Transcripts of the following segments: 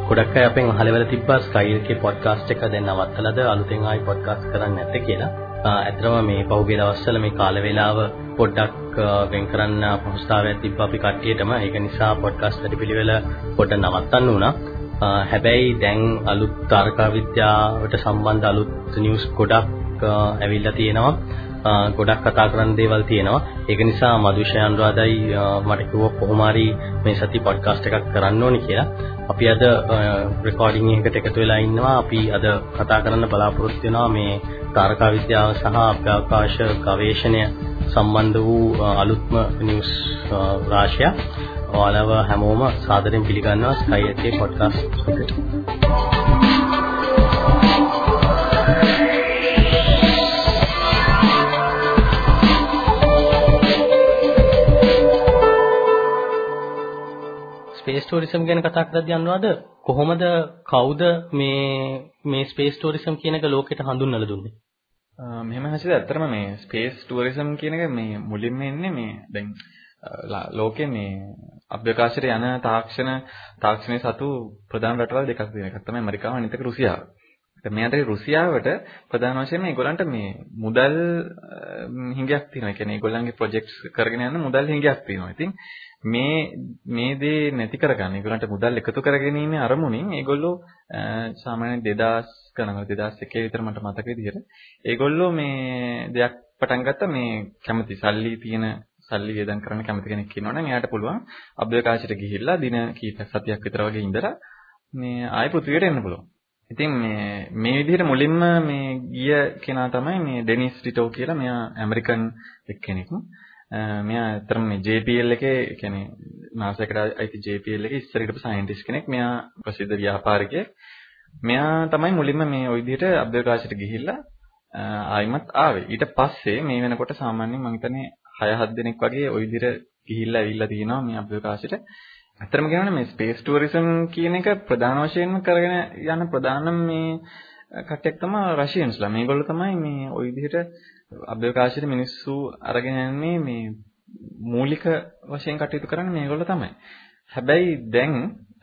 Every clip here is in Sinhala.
ගොඩක් අය අපෙන් අහලවල තිබ්බා Sky එකේ පොඩ්කාස්ට් එක දැන් නවත්තලාද අලුතෙන් ආයි පොඩ්කාස්ට් කරන්නේ නැත්තේ කියලා. ඇත්තටම මේ පහුගිය දවස්වල මේ කාල වේලාව පොඩ්ඩක් වෙන් කරන්න අපහසුතාවයක් තිබ්බා අපි කට්ටියටම. ඒක නිසා පොඩ්කාස්ට් වැඩපිළිවෙල පොඩ්ඩක් නවත්තන්න වුණා. හැබැයි දැන් අලුත් තාරකා විද්‍යාවට සම්බන්ධ අලුත් නිවුස් ගොඩක් ඇවිල්ලා තියෙනවා. ගොඩක් කතා කරන්න දේවල් තියෙනවා. ඒක නිසා මදුෂය අනුරාධයි මට කිව්වා කොහොම හරි මේ සති පොඩ්කාස්ට් එකක් කරන්න ඕනි කියලා. අපි අද රෙකෝඩින් එකකට එකතු වෙලා ඉන්නවා. අපි අද කතා කරන්න බලාපොරොත්තු වෙනවා මේ තාරකා විද්‍යාව සහ අවකාශ ගවේෂණය සම්බන්ධ වූ අලුත්ම නිවුස් රාශියක්. ඔයාලව හැමෝම සාදරයෙන් පිළිගන්නවා Sky එකේ පොඩ්කාස්ට් එකට. ස්පේස් ටූරිසම් ගැන කතා කරද්දී අනුරාධ කොහොමද කවුද මේ ස්පේස් ටූරිසම් කියන එක ලෝකෙට හඳුන්වලා දුන්නේ? මෙහෙම හසිත ඇත්තටම මේ ස්පේස් ටූරිසම් කියන එක මේ මුලින්ම එන්නේ මේ දැන් ලෝකේ මේ අභ්‍යවකාශයට යන තාක්ෂණයේ සතු ප්‍රධාන රටවල් දෙකක් තියෙනවා. එකක් තමයි ඇමරිකාව අනිත් එක රුසියාව. මේ අතරේ රුසියාවට ප්‍රධාන වශයෙන් මේගොල්ලන්ට මේ මුදල් හිඟයක් තියෙනවා. ඒ කියන්නේ ඒගොල්ලන්ගේ ප්‍රොජෙක්ට්ස් කරගෙන යන මුදල් හිඟයක් තියෙනවා. ඉතින් මේ දේ නැති කරගන්න ඒගොල්ලන්ට මුදල් එකතු කරගැනීමේ අරමුණින් ඒගොල්ලෝ සාමාන්‍යයෙන් 2000 ගණන් 2001 විතර මට මතක විදිහට ඒගොල්ලෝ මේ දෙයක් පටන් ගත්තා. මේ කැමති සල්ලි වේදම් කරන්න කැමති කෙනෙක් ඉන්නවනම් එයාට පුළුවන් අභ්‍යවකාශයට ගිහිල්ලා දින කීපයක් සතියක් විතර වගේ ඉඳලා මේ ආයෙ පෘථිවියට එන්න පුළුවන්. ඉතින් මේ විදිහට මුලින්ම මේ ගිය කෙනා තමයි මේ ඩෙනිස් ටිටෝ කියලා. මෙයා ඇමරිකන් එක්කෙනෙක්. මෙයා අතරම මේ JPL එකේ කියන්නේ NASA එකට අයිති JPL එකේ ඉස්සර හිටපු සයන්ටිස්ට් කෙනෙක්. මෙයා ප්‍රසිද්ධ ව්‍යාපාරිකයෙක්. මෙයා තමයි මුලින්ම මේ ওই විදිහට අභ්‍යවකාශයට ගිහිල්ලා ආයිමත් ආවේ. ඊට පස්සේ මේ වෙනකොට සාමාන්‍යයෙන් මම හිතන්නේ 6-7 දෙනෙක් වගේ ওই විදිහට ගිහිල්ලා ඇවිල්ලා තියෙනවා මේ අභ්‍යවකාශයට. ඇත්තටම කියනවනේ මේ ස්පේස් ටූරිසම් කියන එක ප්‍රධාන වශයෙන්ම කරගෙන යන ප්‍රධානම මේ කට්ටියක් තමයි රෂියන්ස්ලා. මේගොල්ලෝ තමයි මේ ওই විදිහට අභ්‍යවකාශයට මිනිස්සු අරගෙන යන්නේ මේ මූලික වශයෙන් කටයුතු කරන්නේ මේගොල්ලෝ තමයි. හැබැයි දැන්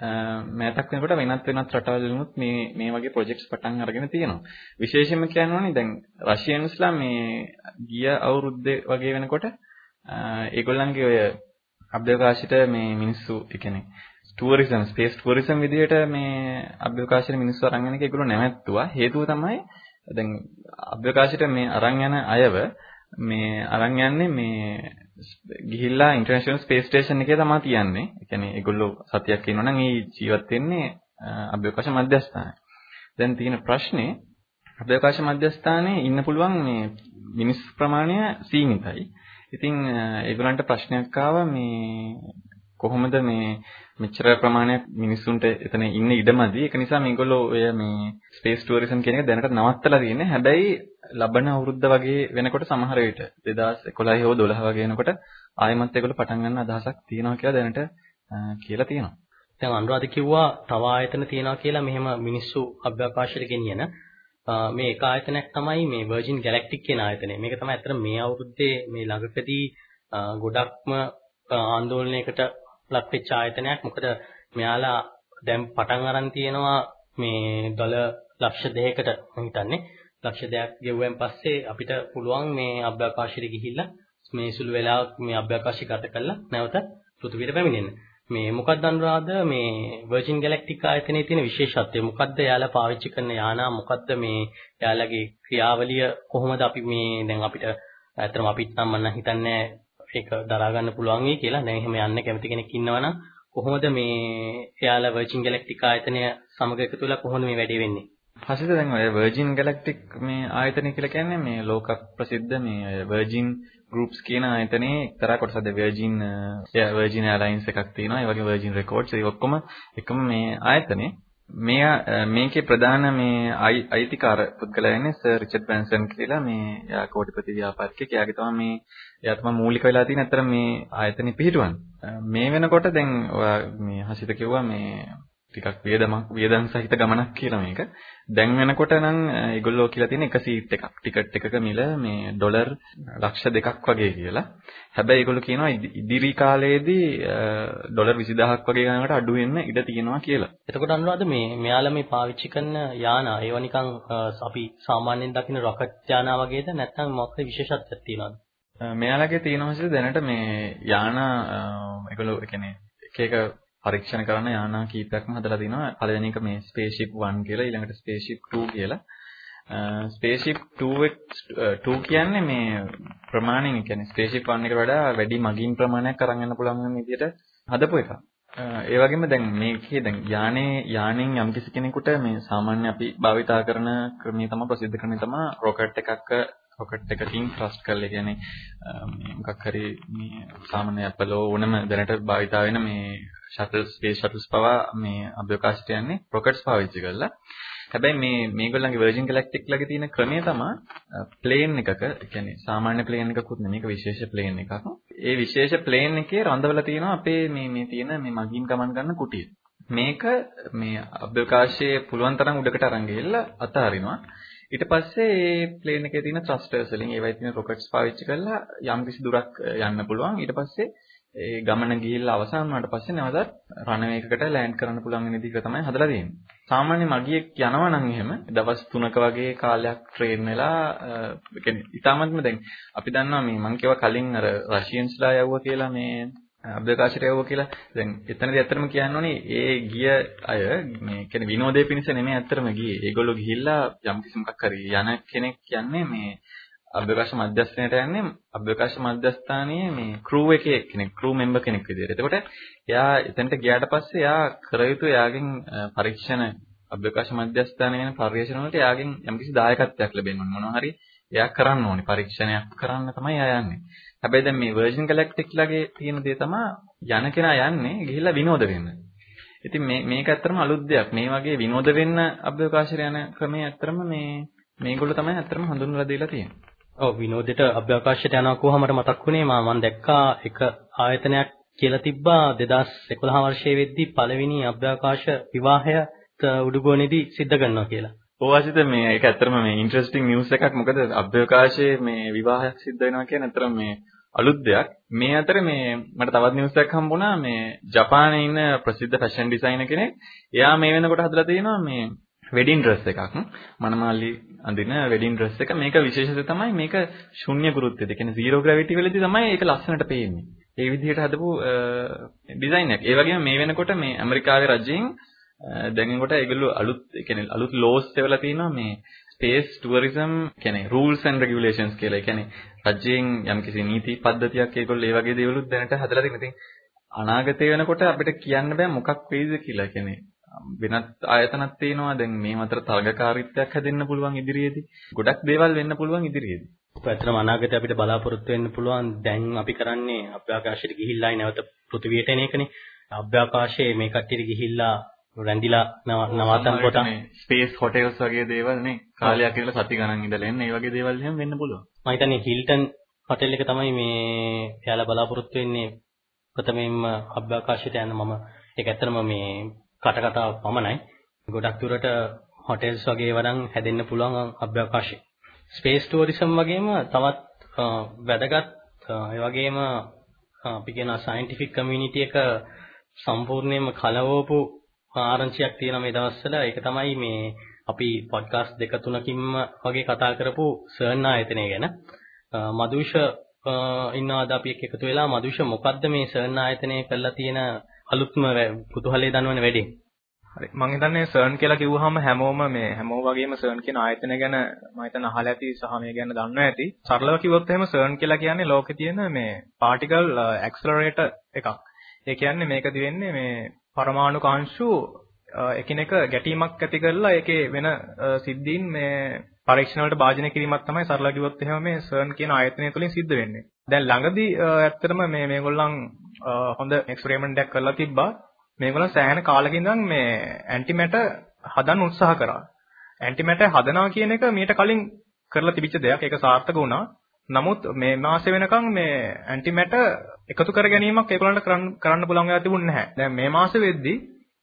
මෑතක් වෙනකොට වෙනත් රටවල්වලුත් මේ වගේ ප්‍රොජෙක්ට්ස් පටන් අරගෙන තියෙනවා. විශේෂයෙන්ම කියනවනේ දැන් රෂියන්ස්ලා මේ ගිය අවුරුද්දේ වගේ වෙනකොට ඒගොල්ලන්ගේ ඔය අභ්‍යවකාශයට මේ මිනිස්සු ඒ කියන්නේ ටූරිසම් ස්පේස් ටූරිසම් විදිහට මේ අභ්‍යවකාශයට මිනිස්සු අරන් යන එක ඒගොල්ලෝ නැවැත්තුවා. හේතුව තමයි දැන් අභ්‍යවකාශයට මේ අරන් යන අයව මේ අරන් යන්නේ මේ ගිහිල්ලා ඉන්ටර්නැෂනල් ස්පේස් ස්ටේෂන් එකේ තමයි තියන්නේ. ඒ කියන්නේ ඒගොල්ලෝ සතියක් ඉන්නවා නම් ඒ ජීවත් වෙන්නේ අභ්‍යවකාශ මධ්‍යස්ථානයේ. දැන් තියෙන ප්‍රශ්නේ අභ්‍යවකාශ මධ්‍යස්ථානයේ ඉන්න පුළුවන් මේ මිනිස් ප්‍රමාණය සීමිතයි. ඉතින් ඒගොල්ලන්ට ප්‍රශ්නයක් ආවා මේ කොහොමද මේ මෙච්චර ප්‍රමාණයක් මිනිස්සුන්ට එතන ඉන්න ඉඩමදි. ඒක නිසා මේගොල්ලෝ ඔය මේ ස්පේස් ටූරිසම් කියන එක දැනට නවත්තලා තියෙන්නේ. හැබැයි ලබන අවුරුද්ද වගේ වෙනකොට සමහර විට 2011 හෝ 12 වගේ වෙනකොට ආයෙමත් ඒගොල්ලෝ පටන් ගන්න අදහසක් තියෙනවා කියලා දැනට කියලා තියෙනවා. දැන් අනුරාධ කිව්වා තව ආයතන තියෙනවා කියලා මෙහෙම මිනිස්සු අභ්‍යවකාශයට ගෙනියන. මේ එක ආයතනයක් තමයි මේ Virgin Galactic කියන ආයතනය. මේක තමයි අතර මේ අවුරුද්දේ මේ ළඟකදී ගොඩක්ම ආందోලනයකට ලක් වෙච්ච ආයතනයක්. මොකද මෙයාලා දැන් පටන් අරන් තියෙනවා මේ $2 ලක්ෂ 2කට මම හිතන්නේ ලක්ෂ 2ක් ගෙවුවෙන් පස්සේ අපිට පුළුවන් මේ අභ්‍යවකාශයට ගිහිල්ලා මේ සුළු වෙලාවක් මේ අභ්‍යවකාශය ගත කරලා නැවත පෘථිවියට පැමිණෙන්න. මේ මොකක්ද අනුරාධ මේ Virgin Galactic ආයතනයේ තියෙන විශේෂත්වය මොකක්ද? යාලා පාවිච්චි කරන යානා මොකක්ද? මේ යාලගේ ක්‍රියාවලිය කොහොමද අපි මේ දැන් අපිට ඇත්තටම අපිට නම් මම හිතන්නේ ඒක දරා ගන්න පුළුවන් වෙයි කියලා. දැන් එහෙම යන්න කැමති කෙනෙක් ඉන්නවනම් කොහොමද මේ යාලා Virgin Galactic ආයතනය සමග එකතු වෙලා කොහොමද මේ වැඩේ වෙන්නේ? හසිත දැන් ඔය Virgin Galactic මේ ආයතනය කියලා කියන්නේ මේ ලෝක ප්‍රසිද්ධ මේ Virgin Groups කියන ආයතනයේ එක්තරා කොටසක්. Virgin Airlines එකක් තියෙනවා. ඒ වගේ Virgin Records ඒ ඔක්කොම එකම මේ ආයතනේ. මේකේ ප්‍රධාන මේ අයිතිකාර පුද්ගලයා ඉන්නේ සර් රිචඩ් බ්‍රැන්සන් කියලා. මේ යා කෝටිපති ව්‍යාපාරිකයෙක්. එයා තමයි මූලික වෙලා තියෙන අතර මේ ආයතනෙ පිහිටුවන්නේ. මේ වෙනකොට දැන් ඔයා මේ හසිත කිව්වා මේ ටිකක් වියදම් සහිත ගමනක් කියලා මේක. දැන් වෙනකොට නම් ඒගොල්ලෝ කියලා තියෙන එක සීට් එකක් ටිකට් එකක මිල මේ ඩොලර් ලක්ෂ 2ක් වගේ කියලා. හැබැයි ඒගොල්ලෝ කියනවා ඉදිරි කාලයේදී ඩොලර් 20000ක් වගේ ගණනකට අඩු වෙන්න ඉඩ තියෙනවා කියලා. එතකොට අනුරාධ මෙයාලා මේ පාවිච්චි කරන යානා ඒවා නිකන් අපි සාමාන්‍යයෙන් දකින රොකට් යානා වගේද නැත්නම් මොකක්ද විශේෂත්වයක් තියෙනවද? මෙයාලගේ තියෙනවා දැනට මේ යානා ඒගොල්ලෝ කියන්නේ එක පරීක්ෂණ කරන යානා කීපයක්ම හදලා තිනවා. පළවෙනි එක මේ ස්පේස්ෂිප් 1 කියලා, ඊළඟට ස්පේස්ෂිප් 2 කියලා. ස්පේස්ෂිප් 2 කියන්නේ මේ ප්‍රමාණයෙන් කියන්නේ ස්පේස්ෂිප් 1 එකට වඩා වැඩි මගින් ප්‍රමාණයක් අරන් යන්න පුළුවන් වෙන විදිහට හදපු එකක්. ඒ වගේම දැන් මේකේ දැන් යානෙන් යම්කිසි කෙනෙකුට මේ සාමාන්‍ය අපි භාවිතා කරන ක්‍රමයේ තමයි ප්‍රසිද්ධ ක්‍රමයේ තමයි රොකට් එකකින් ට්‍රස්ට් කරලා කියන්නේ මේ මොකක් හරි මේ සාමාන්‍ය අපලෝ ඕනම දැනට භාවිතා වෙන මේ ස්පේස් ෂටල්ස් පවා මේ අභ්‍යවකාශයට යන්නේ රොකට්ස් පාවිච්චි කරලා. හැබැයි මේගොල්ලන්ගේ වර්ජින් ගැලැක්ටික් ලගේ තියෙන ක්‍රමය තමයි ප්ලේන් එකක, කියන්නේ සාමාන්‍ය ප්ලේන් එකකුත් නෙමෙයි, මේක විශේෂ ප්ලේන් එකක්. ඒ විශේෂ ප්ලේන් එකේ රඳවලා තියෙනවා අපේ මේ තියෙන මේ මගින් ගමන් ගන්න කුටිය. මේක මේ අභ්‍යවකාශයේ පුළුවන් තරම් උඩකට අරන් ගිහිල්ලා අතහරිනවා. ඊට පස්සේ මේ ප්ලේන් එකේ තියෙන ත්‍රස්ටර්ස් වලින් ඒවයි තියෙන රොකට්ස් පාවිච්චි කරලා යම් කිසි දුරක් යන්න පුළුවන්. ඊට පස්සේ ඒ ගමන ගිහිල්ලා අවසන් වුණාට පස්සේ නැවතත් රන්වේ එකකට ලෑන්ඩ් කරන්න පුළුවන් වෙන විදිහට තමයි හදලා තියෙන්නේ. සාමාන්‍ය මගියෙක් යනවා නම් එහෙම දවස් 3ක වගේ කාලයක් ට්‍රේන් වෙලා කියන්නේ ඉතාමත්ම දැන් අපි දන්නවා මේ මං කියවා කලින් අර රෂියන්ස්ලා යවුවා කියලා මේ අභ්‍යවකාශයට යවුවා කියලා. දැන් එතනදී ඇත්තටම කියන්න ඕනේ ඒ ගිය අය මේ කියන්නේ විනෝදයේ පිණිස නෙමෙයි ඇත්තටම ගියේ. ඒගොල්ලෝ ගිහිල්ලා යම් කිසි මොකක් හරි යන කෙනෙක් කියන්නේ මේ අභ්‍යවකාශ මධ්‍යස්ථානයට යන්නේ අභ්‍යවකාශ මධ්‍යස්ථානයේ මේ ක්‍රූ එකේ කෙනෙක්, ක්‍රූ මෙම්බර් කෙනෙක් විදියට. එතකොට එයා එතනට ගියාට පස්සේ එයා කර යුතු එයාගෙන් පරීක්ෂණ අභ්‍යවකාශ මධ්‍යස්ථානයේ වෙන පර්යේෂණ වලට එයාගෙන් යම්කිසි දායකත්වයක් ලැබෙන්න ඕනේ. මොනවා හරි එයා කරන්න ඕනේ. පරීක්ෂණයක් කරන්න තමයි එයා යන්නේ. හැබැයි දැන් මේ වර්ජින් ගැලැක්ටික් ලගේ තියෙන දේ තමයි යන කෙනා යන්නේ ගිහිල්ලා විනෝද වෙන්න. ඉතින් මේක ඇත්තටම අලුත් දෙයක්. මේ වගේ විනෝද වෙන්න අභ්‍යවකාශයට යන ක්‍රමය ඇත්තටම මේගොල්ලෝ තමයි ඇත්තටම හඳුන්වලා දීලා තියෙන්නේ. ඔව් විනෝදයට අභ්‍යවකාශයට යනවා කොහොම මට මතක් වුණේ මම දැක්කා එක ආයතනයක් කියලා තිබ්බා 2011 වර්ෂයේ වෙද්දී පළවෙනි අභ්‍යවකාශ විවාහයත් උඩුගෝනේදී සිද්ධ කරනවා කියලා. ඔව් අසිත මේක ඇත්තටම මේ ඉන්ටරෙස්ටිං නිවුස් එකක්. මොකද අභ්‍යවකාශයේ මේ විවාහයක් සිද්ධ වෙනවා කියන්නේ ඇත්තටම මේ අලුත් දෙයක්. මේ අතර මට තවත් නිවුස් එකක් හම්බුණා මේ ජපානයේ ඉන්න ප්‍රසිද්ධ ෆැෂන් ඩිසයිනර් කෙනෙක්. එයා මේ වෙනකොට හදලා තියෙනවා මේ වෙඩින් ඩ්‍රෙස් එකක්. මනමාලි අඳින වෙඩින් ඩ්‍රෙස් එක. මේක විශේෂත්වය තමයි මේක ශුන්‍ය ගුරුත්වයද. කියන්නේ zero gravity වලදී තමයි ඒක ලස්සනට පේන්නේ. ඒ විදිහට හදපු ඩිසයින් එකක්. ඒ වගේම මේ වෙනකොට මේ ඇමරිකාවේ රජයෙන් දැන්කොට ඒගොල්ලෝ අලුත් ලෝස් එවලා තිනවා මේ ස්පේස් ටුවරිසම් කියන්නේ rules and regulations කියලා. ඒ කියන්නේ රජයෙන් යම්කිසි නීති පද්ධතියක් ඒගොල්ලෝ ඒ වගේ දේවලුත් දැනට හදලා තියෙනවා. ඉතින් අනාගතේ වෙනකොට අපිට කියන්න බෑ මොකක් වෙයිද කියලා. කියන්නේ වෙනත් ආයතනක් තියෙනවා. දැන් මේ අතර තරගකාරීත්වයක් හැදෙන්න පුළුවන් ඉදිරියේදී. ගොඩක් දේවල් වෙන්න පුළුවන් ඉදිරියේදී. ඇත්තටම අනාගතේ අපිට බලාපොරොත්තු වෙන්න පුළුවන්. දැන් අපි කරන්නේ අභ්‍යවකාශයට ගිහිල්ලායි නැවත පෘථිවියට එන එකනේ. අභ්‍යවකාශයේ මේ කට්ටියට ගිහිල්ලා රැඳිලා නවාතන් කොට ස්පේස් හොටෙල්ස් වගේ දේවල් නේ කාලයක් ඉඳලා සති ගණන් ඉඳලා එන්න. ඒ වගේ දේවල් එහෙම වෙන්න පුළුවන්. මම හිතන්නේ හිල්ටන් හොටෙල් එක තමයි මේ එයාලා බලාපොරොත්තු වෙන්නේ ප්‍රථමයෙන්ම අභ්‍යවකාශයට යන්න. මම ඒක ඇත්තටම මේ කටකතාව පමණයි. ගොඩක් දුරට හොටෙල්ස් වගේ වරන් හැදෙන්න පුළුවන් අභ්‍යවකාශයේ. ස්පේස් ටුවරිසම් වගේම තවත් වැදගත් ඒ වගේම අපි කියන සයන්ටිෆික් කමියුනිටි එක සම්පූර්ණයෙන්ම කලවපු ආරංචියක් තියෙනවා මේ දවස්වල. ඒක තමයි මේ අපි පොඩ්කාස්ට් දෙක තුනකින්ම වගේ කතා කරපු සර්න් ආයතනය ගැන. මදුෂ ඉන්නවාද අපි එකතු වෙලා. මදුෂ මොකද්ද මේ සර්න් ආයතනය කරලා තියෙන අලුත්ම කුතුහලයේ දනවන වැඩේ? හරි මම හිතන්නේ සර්න් කියලා කිව්වහම හැමෝම වගේම සර්න් කියන ආයතනය ගැන මම හිතන අහලා ඇති සහ මේ ගැන දන්නවා ඇති. සරලව කිව්වොත් එහෙම සර්න් කියලා කියන්නේ ලෝකේ තියෙන මේ පාටිකල් ඇක්සලරේටර් එකක්. ඒ කියන්නේ මේකදී වෙන්නේ මේ පරමාණු කාංශු එකිනෙක ගැටීමක් ඇති කරලා ඒකේ වෙන සිද්ධීන් මේ පරීක්ෂණ වලට භාජනය කිරීමක් තමයි සරලව කිව්වොත් එහෙම මේ සර්න් කියන ආයතනය තුළින් සිද්ධ වෙන්නේ. දැන් ළඟදී ඇත්තටම මේගොල්ලන් හොඳ එක්ස්පෙරිමන්ට් එකක් කරලා තිබ්බා. මේගොල්ලන් සෑහෙන කාලෙකින් ඉඳන් මේ ඇන්ටිමැටර් හදන්න උත්සාහ කරා. ඇන්ටිමැටර් හදනවා කියන එක මීට කලින් කරලා තිබිච්ච දෙයක්. ඒක සාර්ථක වුණා. නමුත් මේ මාසෙ වෙනකන් මේ ඇන්ටිමැටර් එකතු කර ගැනීමක් ඒගොල්ලන්ට කරන්න පුළුවන් වෙලා තිබුණේ නැහැ. දැන් මේ මාසෙ වෙද්දී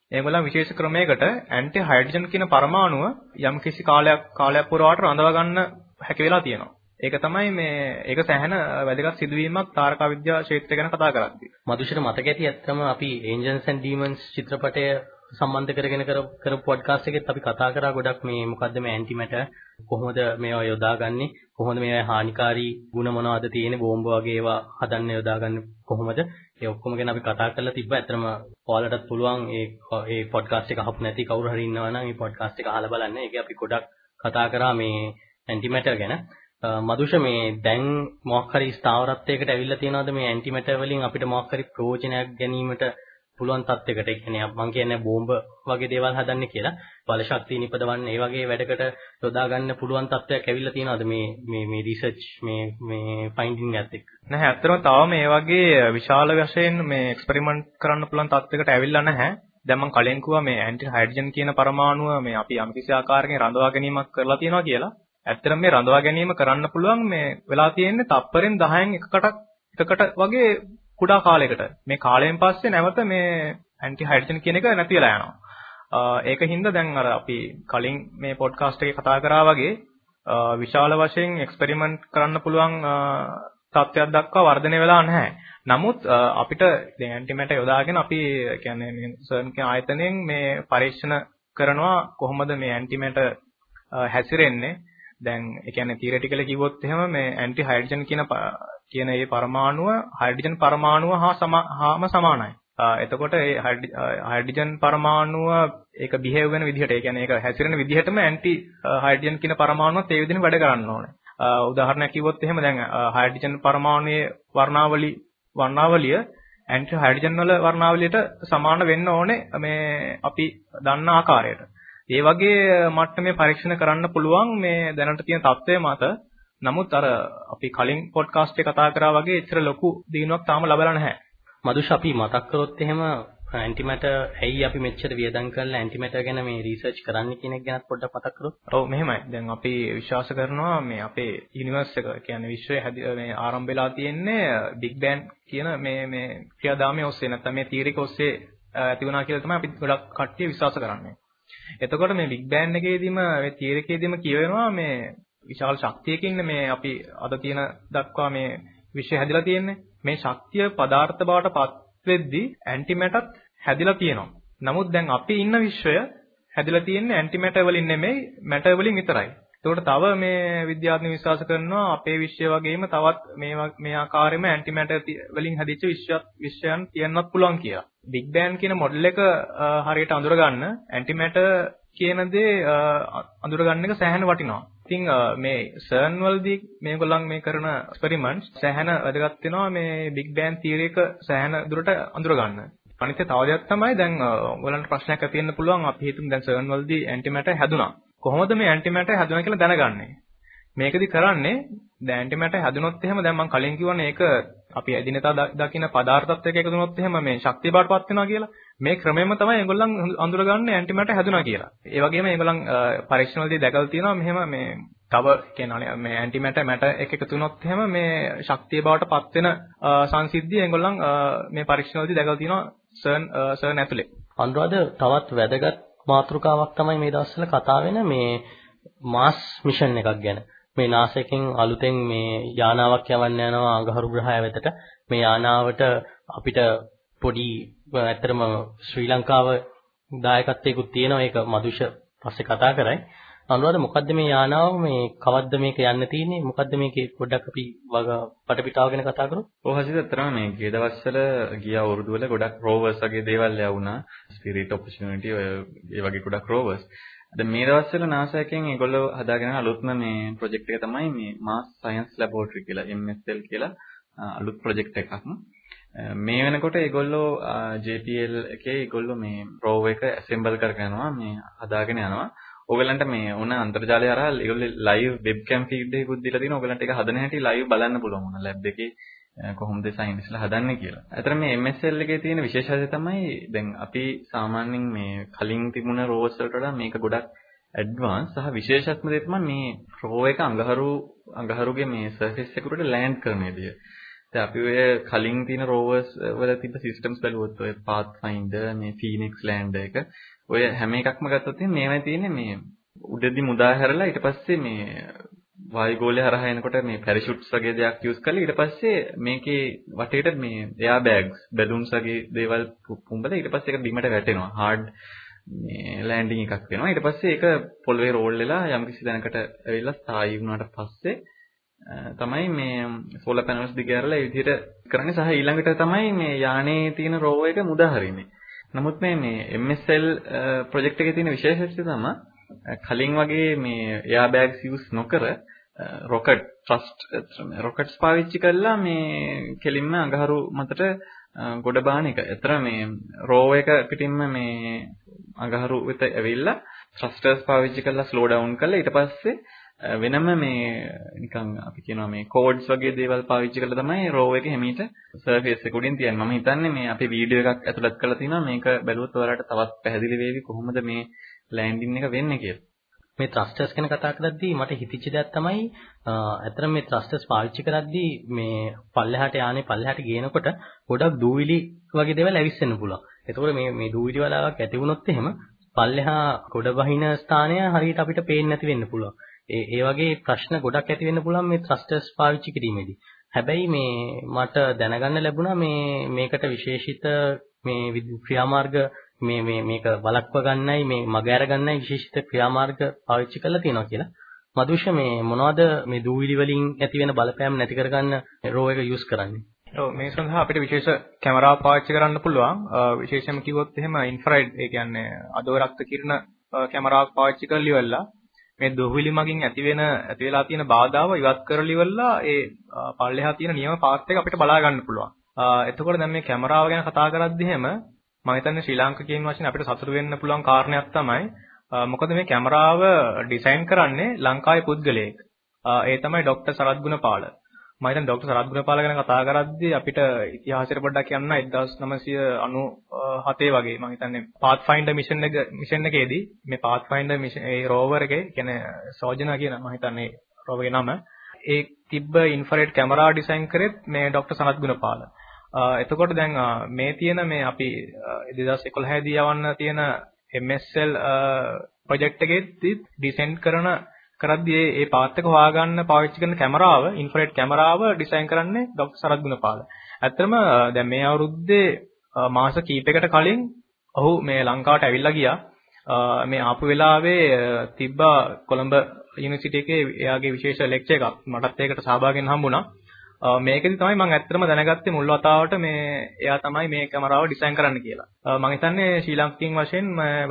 ඒගොල්ලන් විශේෂ ක්‍රමයකට ඇන්ටි හයිඩ්‍රජන් කියන පරමාණුව යම් කිසි කාලයක් පුරාවට රඳවා ගන්න හැකි වෙලා තියෙනවා. ඒක තමයි ඒක සැහැණ වැදගත් සිදුවීමක් තාරකා විද්‍යා ක්ෂේත්‍රය ගැන කතා කරද්දී. මදුෂට මතක ඇති ඇත්තම අපි Angels and Demons චිත්‍රපටය සම්බන්ධ කරගෙන කරපු පොඩ්කාස්ට් එකෙත් අපි කතා කරා ගොඩක් මේ මොකද්ද මේ ඇන්ටි මැටර් කොහොමද මේවා යොදාගන්නේ කොහොමද මේවා හානිකාරී ගුණ මොනවද තියෙන්නේ බෝම්බ වගේ ඒවා හදන්න යොදාගන්නේ කොහොමද ඒ ඔක්කොම ගැන අපි කතා කරලා තිබ්බා. ඇත්තටම ඔයාලටත් පුළුවන් ඒ පොඩ්කාස්ට් එක අහපු නැති කවුරු හරි ඉන්නවා නම් මේ පොඩ්කාස්ට් එක අහලා බලන්න. ඒකේ අපි ගොඩක් කතා කරා මේ ඇන්ටි මැටර් ගැන. මදුෂ මේ දැන් මොකක් හරි ස්ථාවරත්වයකට ඇවිල්ලා තියෙනවද මේ ඇන්ටි මැටර් වලින් අපිට මොකක් හරි ප්‍රයෝජනයක් ගැනීමට පුළුවන් තත්යකට? ඒ කියන්නේ මම කියන්නේ බෝම්බ වගේ දේවල් හදන්නේ කියලා බල ශක්තිය නිපදවන්න ඒ වගේ වැඩකට යොදා ගන්න පුළුවන් තත්යක් ඇවිල්ලා තියෙනවද මේ රිසර්ච් මේ ෆයින්ඩින් එකත් එක්ක? නැහැ, ඇත්තටම තාම මේ වගේ විශාල වශයෙන් මේ එක්ස්පෙරිමන්ට් කරන්න පුළුවන් තත්යකට ඇවිල්ලා නැහැ. දැන් මම කලින් කිව්වා මේ ඇන්ටි හයිඩ්‍රජන් කියන පරමාණුව මේ අපි යම්කිසි ආකාරයකින් රඳවා ගැනීමක් කරලා තියෙනවා කියලා. ඇත්තටම මේ රඳවා ගැනීම කරන්න පුළුවන් මේ වෙලා තියෙන්නේ තප්පරෙන් 10න් එකකට වගේ කුඩා කාලයකට. මේ කාලයෙන් පස්සේ නැවත මේ ඇන්ටි හයිඩ්‍රජන් කියන එක නැති වෙලා යනවා. ඒකින්ද දැන් අර අපි කලින් මේ පොඩ්කාස්ට් එකේ කතා කරා වගේ විශාල වශයෙන් එක්ස්පෙරිමන්ට් කරන්න පුළුවන් තත්ත්වයක් දක්වා වර්ධනය වෙලා නැහැ. නමුත් අපිට දැන් ඇන්ටි මැටර් යොදාගෙන අපි කියන්නේ මේ සර්න් කියන ආයතනයෙන් මේ පරීක්ෂණ කරනවා කොහොමද මේ ඇන්ටි මැටර් හැසිරෙන්නේ. දැන් ඒ කියන්නේ තියරිටිකලි කිව්වොත් එහෙම මේ ඇන්ටි හයිඩ්‍රජන් කියන මේ පරමාණුව හයිඩ්‍රජන් පරමාණුව හාම සමානයි. එතකොට මේ හයිඩ්‍රජන් පරමාණුව ඒක බිහේව් වෙන විදිහට, ඒ කියන්නේ ඒක හැසිරෙන විදිහටම ඇන්ටි හයිඩ්‍රජන් කියන පරමාණුවත් ඒ විදිහෙන් වැඩ කරන්න ඕනේ. උදාහරණයක් කිව්වොත් එහෙම දැන් හයිඩ්‍රජන් පරමාණුවේ වර්ණාවලිය ඇන්ටි හයිඩ්‍රජන් වල වර්ණාවලියට සමාන වෙන්න ඕනේ මේ අපි දන්න ආකාරයට. ඒ වගේ මට්ටමේ පරීක්ෂණ කරන්න පුළුවන් මේ දැනට තියෙන තත්ත්වය මත. නමුත් අර අපි කලින් පොඩ්කාස්ට් එකේ කතා කරා වගේ එච්චර ලොකු දිනුවක් තාම ලැබලා නැහැ. මදුෂ අපි මතක් කරොත් එහෙම ඇන්ටි මැටර් ඇයි අපි මෙච්චර වියදම් කරලා ඇන්ටි මැටර් ගැන මේ රිසර්ච් කරන්න කියන එක ගැන පොඩ්ඩක් මතක් කරොත්. ඔව් මෙහෙමයි. දැන් අපි විශ්වාස කරනවා මේ අපේ යුනිවර්ස් එක කියන්නේ විශ්වය මේ ආරම්භ වෙලා තියෙන්නේ බිග් බෑන් කියන මේ ක්‍රියාදාමයේ ඔස්සේ නැත්නම් මේ තියරික ඔස්සේ ඇති වුණා කියලා තමයි අපි ගොඩක් කට්ටිය විශ්වාස කරන්නේ. එතකොට මේ බිග් බෑන් එකේදීම මේ තියරිකේදීම කියවෙනවා මේ විශාල ශක්තියකින් මේ අපි අද තියෙන දක්වා මේ විශ්වය හැදිලා තියෙන්නේ. මේ ශක්තිය පදාර්ථ බවට පත් වෙද්දී ඇන්ටි මැටර් හැදිලා තියෙනවා. නමුත් දැන් අපි ඉන්න විශ්වය හැදිලා තියෙන්නේ ඇන්ටි මැටර් වලින් නෙමෙයි මැටර් වලින් විතරයි. ඒකට තව මේ විද්‍යාඥයෝ විශ්වාස කරනවා අපේ විශ්වය වගේම තවත් මේ ආකාරයෙන්ම ඇන්ටි මැටර් වලින් හැදිච්ච විශ්වයන් තියෙන්නත් පුළුවන් කියලා. බිග් බෑන් කියන මොඩල් එක හරියට අඳුරගන්න ඇන්ටි මැටර් කියන දේ අඳුරගන්න එක සෑහෙන වටිනවා. ඉතින් මේ CERN වලදී මේගොල්ලන් මේ කරන එක්ස්පෙරිමන්ට්ස් සෑහෙන වැදගත් වෙනවා මේ බිග් බෑන් තියරි එක සෑහෙන දුරට අඳුරගන්න. අනිත් තව දෙයක් තමයි දැන් ඔයගොල්ලන්ට ප්‍රශ්නයක් ඇති වෙන්න පුළුවන් අපි හිතමු දැන් CERN වලදී ඇන්ටි මැටර් හැදුනා. කොහොමද මේ ඇන්ටි මැටර් හැදුනා කියලා දැනගන්නේ? මේකෙදි කරන්නේ දැන් ඇන්ටි මැටර් හැදුනොත් එහෙම දැන් මම කලින් කිව්වනේ ඒක අපි එදිනෙදා දකින්න පදාර්ථත් එක්ක එකතු වුණොත් එහෙම මේ ශක්තිය බාටපත් වෙනවා කියලා. මේ ක්‍රමයෙන්ම තමයි ඒගොල්ලන් අඳුරගන්නේ ඇන්ටි මැටර් හැදුනා කියලා. ඒ වගේම ඒගොල්ලන් පරීක්ෂණවලදී දැකලා තියෙනවා මෙහෙම මේ තව කියන්නේ මේ ඇන්ටි මැටර් එකතු වුණොත් එහෙම මේ ශක්තිය බාටපත් වෙන සංසිද්ධිය ඒගොල්ලන් මේ පරීක්ෂණවලදී දැකලා තියෙනවා CERN ඇතුලේ. අනුරාධ තවත් වැදගත් මාතෘකාවක් තමයි මේ දවස්වල කතා වෙන මේ මාස් මිෂන් එකක් ගැන. මේ NASA එකෙන් අලුතෙන් මේ යානාවක් යවන්න යනවා අඟහරු ග්‍රහය වෙතට. මේ යානාවට අපිට පොඩි ඇත්තටම ශ්‍රී ලංකාව දායකත්වයකුත් තියෙනවා. ඒක මදුෂ පස්සේ කතා කරයි. අනුරාධ මොකද්ද මේ යානාව මේ කවද්ද මේක යන්න තියෙන්නේ? මොකද්ද මේකේ පොඩ්ඩක් අපි වටපිටාව ගැන කතා කරමු. ඔව් හසිත අතරම මේ ගිය දවස්වල ගිය අවුරුදු වල ගොඩක් රෝවර්ස් වගේ දේවල් යවුණා. ස්පිරිට් ඔපචුනිටි ඒ වගේ ගොඩක් රෝවර්ස්. දැන් මේ දවස්වල NASA එකෙන් ඒගොල්ලෝ හදාගෙන අලුත්ම මේ ප්‍රොජෙක්ට් එක තමයි මේ Mars Science Laboratory කියලා MSL කියලා අලුත් ප්‍රොජෙක්ට් එකක්. මේ වෙනකොට ඒගොල්ලෝ JPL එකේ ඒගොල්ලෝ මේ රෝවර් එක ඇසෙම්බල් කරගෙනවා මේ හදාගෙන යනවා. ඕගලන්ට මේ ඕන අන්තර්ජාලය හරහා ඒගොල්ලෝ ලයිව් වෙබ්කැම් ෆීඩ් එකකුත් දීලා තිනවා. ඕගලන්ට ඒක හදන හැටි ලයිව් බලන්න පුළුවන් මොන ලැබ් එකේ කොහොමද සයින්ටිස්ට්ලා හදන්නේ කියලා. අතන මේ MSL එකේ තියෙන විශේෂත්වය තමයි දැන් අපි සාමාන්‍යයෙන් මේ කලින් තිබුණ රෝවර්ස් වලට වඩා මේක ගොඩක් ඇඩ්වාන්ස් සහ විශේෂත්ම දේ තමයි මේ රෝවර් එක අඟහරුගේ මේ සර්ෆේස් එකට ලෑන්ඩ් කරන විදිය. දැන් අපි ඔය කලින් තියෙන rovers වල තිබ්බ systems බලුවොත් ඔය Pathfinder මේ Phoenix Lander එක ඔය හැම එකක්ම ගත්තොත් මේවයි තියෙන්නේ මේ උඩදී මුදා හැරලා ඊට පස්සේ මේ වායුගෝලය හරහා එනකොට මේ පැරෂූට්ස් වගේ දෙයක් යූස් කරලා ඊට පස්සේ මේකේ වටේට මේ එයා බෑග්ස් බැලුන්ස් වගේ දේවල් පුම්බලා ඊට පස්සේ ඒක බිමට වැටෙනවා හાર્ඩ් මේ ලෑන්ඩින් එකක් වෙනවා ඊට පස්සේ ඒක පොළවේ රෝල් වෙලා යම්කිසි තැනකට ඇවිල්ලා ස්ථායී වුණාට පස්සේ තමයි මේ සෝලර් පැනල්ස් දිගහැරලා ඒ විදිහට කරන්නේ සහ ඊළඟට තමයි මේ යානේ තියෙන රෝවර් එක මුදා හරින්නේ. නමුත් මේ MSL ප්‍රොජෙක්ට් එකේ තියෙන විශේෂත්වය තමයි කලින් වගේ මේ එයා බෑග්ස් යූස් නොකර රොකට්ස් පාවිච්චි කරලා මේ කෙලින්ම අඟහරු මතට ගොඩ බාන එක. ඒතර මේ රෝවර් එක පිටින්ම මේ අඟහරු වෙත ඇවිල්ලා ත්‍රස්ටර්ස් පාවිච්චි කරලා ස්ලෝ ඩවුන් කරලා ඊට පස්සේ වෙනම මේ නිකන් අපි කියනවා මේ කෝඩ්ස් වගේ දේවල් පාවිච්චි කරලා තමයි රෝවර් එක හැමීට සර්ෆේස් එක උඩින් තියන්නේ. මම හිතන්නේ මේ අපි වීඩියෝ එකක් ඇතුළත් කරලා තිනවා මේක බැලුවොත් ඔයාලට තවත් පැහැදිලි වෙවි කොහොමද මේ ලෑන්ඩින් එක වෙන්නේ කියලා. මේ ත්‍රස්ටර්ස් ගැන කතා කරද්දී මට හිතිච්ච දෙයක් තමයි අතන මේ ත්‍රස්ටර්ස් පාවිච්චි කරද්දී මේ පල්ලෙහාට යානේ පල්ලෙහාට ගේනකොට ගොඩක් දූවිලි වගේ දේවල් ඇවිස්සෙන්න පුළුවන්. ඒතකොට මේ දූවිලි වලාවක් ඇති වුණොත් එහෙම පල්ලෙහා ගොඩ බහින ස්ථානය හරියට අපිට පේන්නේ නැති වෙන්න පුළුවන්. ඒ වගේ ප්‍රශ්න ගොඩක් ඇති වෙන්න පුළුවන් මේ ත්‍රස්ටර්ස් පාවිච්චි කිරීමේදී. හැබැයි මේ මට දැනගන්න ලැබුණා මේකට විශේෂිත මේ ක්‍රියාමාර්ග මේක වළක්ව ගන්නයි මේ මග අර ගන්නයි විශේෂිත ක්‍රියාමාර්ග පාවිච්චි කරලා තියෙනවා කියලා. මදුෂ මේ මොනවද මේ දූවිලි වලින් ඇති වෙන බලපෑම් නැති කරගන්න රෝ එක යූස් කරන්නේ? ඔව් මේ සඳහා අපිට විශේෂ කැමරාවක් පාවිච්චි කරන්න පුළුවන්. විශේෂයෙන්ම කිව්වොත් එහෙම ඉන්ෆ්‍රාරෙඩ් ඒ කියන්නේ අදෝරක්ත කිරණ කැමරාවක් පාවිච්චි කරලා ඉවරලා මේ දූවිලි මගින් ඇති වෙලා තියෙන බාධාව ඉවත් කරලා ඉවරලා ඒ පල්ලෙහා තියෙන නියම පාත් එක අපිට බලා ගන්න පුළුවන්. එතකොට දැන් මේ කැමරාව ගැන කතා කරද්දී එහෙම මම හිතන්නේ ශ්‍රී ලාංකිකයන් වශයෙන් අපිට සතුටු වෙන්න පුළුවන් කාරණයක් තමයි මොකද මේ කැමරාව ඩිසයින් කරන්නේ ලංකාවේ පුද්ගලයෙක්. ඒ තමයි ડોક્ટર සරත් ගුණපාල. මම හිතන්නේ ડોક્ટર සරත් ගුණපාල ගැන කතා කරද්දී අපිට ඉතිහාසයට පොඩ්ඩක් යන්න 1997 වගේ මම හිතන්නේ Pathfinder මිෂන් එකේදී මේ Pathfinder මිෂන් ඒ රෝවර් එකේ කියන්නේ සෝජනා කියන මම හිතන්නේ රෝවර් නම ඒ තිබ්බ ඉන්ෆ්‍රාරෙඩ් කැමරා ඩිසයින් කරෙත් මේ ડોક્ટર සරත් ගුණපාල. එතකොට දැන් මේ තියෙන මේ අපි 2011 දී යවන්න තියෙන MSL ප්‍රොජෙක්ට් එකේදී ඩිසයින් කරද්දී ඒ පාත් එක හොයාගන්න පාවිච්චි කරන කැමරාව ඉන්ෆ්‍රාරෙඩ් කැමරාව ඩිසයින් කරන්නේ ડોક્ટર සරත් ගුණපාල. ඇත්තටම දැන් මේ අවුරුද්දේ මාස කිහිපයකට කලින් ඔහු මේ ලංකාවට ඇවිල්ලා ගියා. මේ ආපු වෙලාවේ තිබ්බා කොළඹ යුනිවර්සිටි එකේ එයාගේ විශේෂ ලෙක්චර් එකක්. මටත් ඒකට සහභාගී වෙන්න හම්බුණා. මේකෙදි තමයි මම ඇත්තටම දැනගත්තේ මුල් වතාවට මේ එයා තමයි මේ කැමරාව ඩිසයින් කරන්න කියලා. මම හිතන්නේ ශ්‍රී ලාංකිකයන් වශයෙන්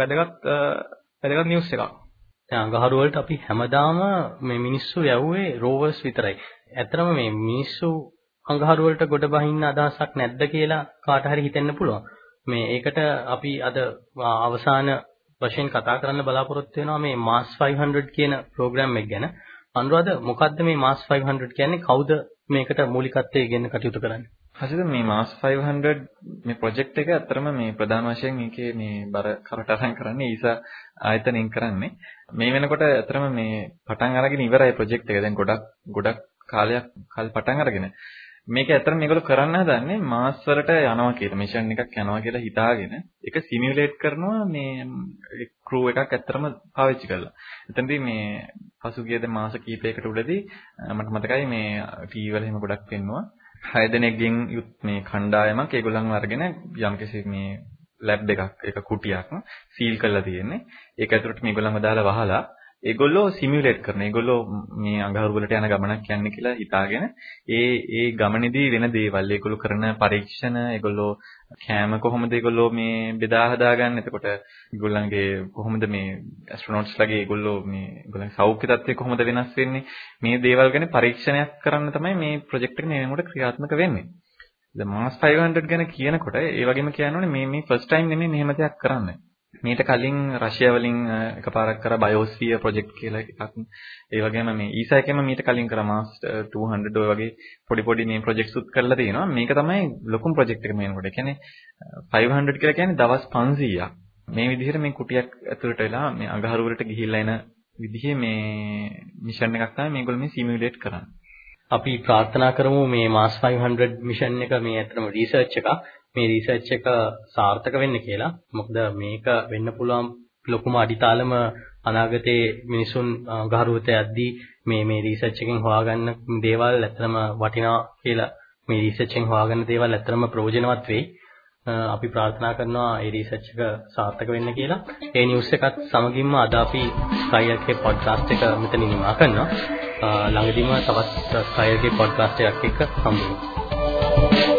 වැදගත් නිවුස් එකක්. දැන් අඟහරු වලට අපි හැමදාම මේ මිනිස්සු යවුවේ රෝවර්ස් විතරයි. ඇත්තටම මේ මිනිස්සු අඟහරු වලට ගොඩ බහින්න අදහසක් නැද්ද කියලා කාට හරි හිතෙන්න පුළුවන්. මේ ඒකට අපි අද අවසාන වශයෙන් කතා කරන්න බලාපොරොත්තු වෙනවා මේ Mars 500 කියන ප්‍රෝග්‍රෑම් එක ගැන. අනුරාධ මොකද්ද මේ Mars 500 කියන්නේ? කවුද මේකට මූලිකත්වයේ ගෙන කටයුතු කරන්නේ? හසිත මේ Mars 500 මේ ප්‍රොජෙක්ට් එක අතරම මේ ප්‍රධාන වශයෙන් මේකේ මේ බර කරට අරන් කරන්නේ ඊසා ආයතනයෙන් කරන්නේ. මේ වෙනකොට අතරම මේ පටන් අරගෙන ඉවරයි ප්‍රොජෙක්ට් එක. දැන් ගොඩක් කාලයක් පටන් අරගෙන මේක ඇත්තටම මේගොල්ලෝ කරන්න හදන්නේ මාස් වලට යනවා කියලා මිෂන් එකක් යනවා කියලා හිතාගෙන ඒක සිමියුලේට් කරනවා මේ ක්‍රූ එකක් ඇත්තටම පාවිච්චි කරලා. එතනදී මේ පසුගිය මාස කිහිපයකට උඩදී මට මතකයි මේ ටීවී වල එහෙම ගොඩක් පෙන්නවා 6 දෙනෙක්ගෙන් යුත් මේ කණ්ඩායමක් ඒගොල්ලන්ව අරගෙන යම්කිසි මේ ලැබ් එකක් ඒක කුටියක් සීල් කරලා තියෙන්නේ. ඒක ඇතුළට මේගොල්ලන්ව දාලා වහලා ඒගොල්ලෝ සිමියුලේට් කරන. ඒගොල්ලෝ මේ අඟහරු වලට යන ගමනක් යන්නේ කියලා හිතාගෙන ඒ ගමනේදී වෙන දේවල් ඒගොල්ලෝ කරන පරීක්ෂණ ඒගොල්ලෝ කැම කොහොමද ඒගොල්ලෝ මේ බෙදා හදාගන්නේ. එතකොට ඒගොල්ලන්ගේ කොහොමද මේ ඇස්ට්‍රොනොට්ස්ලාගේ ඒගොල්ලන්ගේ සෞඛ්‍ය තත්ත්වය කොහොමද වෙනස් වෙන්නේ මේ දේවල් ගැන පරීක්ෂණයක් කරන්න තමයි මේ ප්‍රොජෙක්ට් එක නෙවෙනකොට ක්‍රියාත්මක වෙන්නේ. දැන් Mars 500 ගැන කියනකොට ඒ වගේම කියනෝනේ මේ ෆස්ට් ටයිම් නෙමෙයි මෙහෙම දෙයක් කරන්නේ. මීට කලින් රෂ්‍යාව වලින් එකපාරක් කරා බයෝස්ෆියර් ප්‍රොජෙක්ට් කියලා එකක්. ඒ වගේම මේ ඊසා එකෙම මීට කලින් කරා Mars 200 ඔය වගේ පොඩි මේ ප්‍රොජෙක්ට්ස් උත් කරලා තියෙනවා. මේක තමයි ලොකුම ප්‍රොජෙක්ට් එක මේනකොට. ඒ කියන්නේ 500 කියලා කියන්නේ දවස් 500ක්. මේ විදිහට මේ කුටියක් ඇතුළට වෙලා මේ අඟහරු වලට ගිහිල්ලා එන විදිහේ මේ මිෂන් එකක් තමයි මේගොල්ලෝ මේ සිමියුලේට් කරන්නේ. අපි ප්‍රාර්ථනා කරමු මේ Mars 500 මිෂන් එක මේ ඇත්තම රිසර්ච් එකක්. මේ රිසර්ච් එක සාර්ථක වෙන්න කියලා. මොකද මේක වෙන්න පුළුවන් ලොකුම අඩිතාලම අනාගතයේ මිනිසුන් ගහරුවත යද්දී මේ රිසර්ච් එකෙන් හොයාගන්න දේවල් ඇත්තම වටිනා කියලා මේ රිසර්ච් එකෙන් හොයාගන්න දේවල් ඇත්තම ප්‍රයෝජනවත් වෙයි. අපි ප්‍රාර්ථනා කරනවා ඒ රිසර්ච් එක සාර්ථක වෙන්න කියලා. ඒ නිවුස් එකත් සමගින්ම අද අපි ස්කයිල්ගේ පොඩ්කාස්ට් එක මෙතනින් නිමා කරනවා. ළඟදීම තවත් ස්කයිල්ගේ පොඩ්කාස්ට් එකක් එක්ක හම්බ වෙමු.